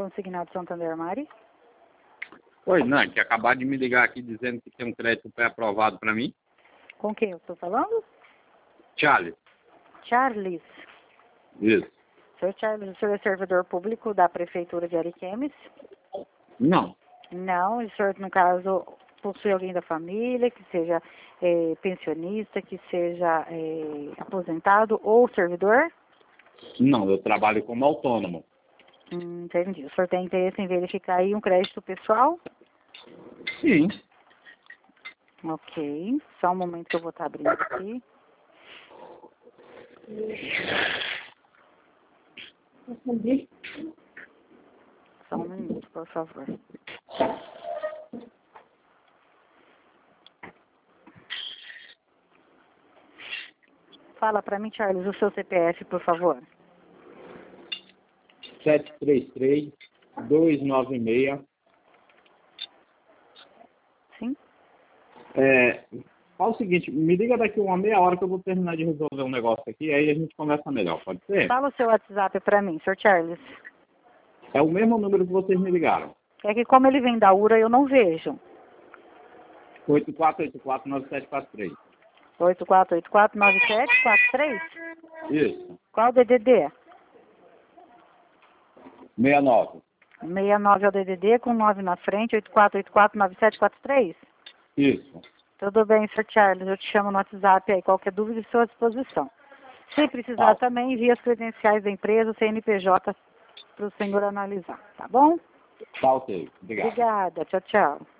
Consignado Santander, Mari. Oi, não, que acabaram de me ligar aqui dizendo que tem um crédito pré-aprovado para mim. Com quem eu estou falando? Charles. Charles. Isso. Sr. Charles, o senhor é servidor público da Prefeitura de Ariquemes? Não. Não, o senhor, no caso, possui alguém da família que seja pensionista, que seja aposentado ou servidor? Não, eu trabalho como autônomo. Entendi. O senhor tem interesse em verificar aí um crédito pessoal? Sim. Ok. Só um momento que eu vou estar abrindo aqui. Só um minuto, por favor. Fala para mim, Charles, o seu CPF, por favor. 733-296. Sim? Fala o seguinte, me liga daqui uma meia hora que eu vou terminar de resolver um negócio aqui, aí a gente conversa melhor, pode ser? Fala o seu WhatsApp para mim, Sr. Charles. É o mesmo número que vocês me ligaram. É que como ele vem da URA, eu não vejo. 8484-9743. 8484-9743? Isso. Qual o DDD? 69. 69 é o DDD, com 9 na frente, 8484-9743? Isso. Tudo bem, Sr. Charles, eu te chamo no WhatsApp aí, qualquer dúvida estou à disposição. Se precisar também, envie as credenciais da empresa, o CNPJ, para o senhor analisar, tá bom? Tá ok. Obrigado. Obrigada, tchau, tchau.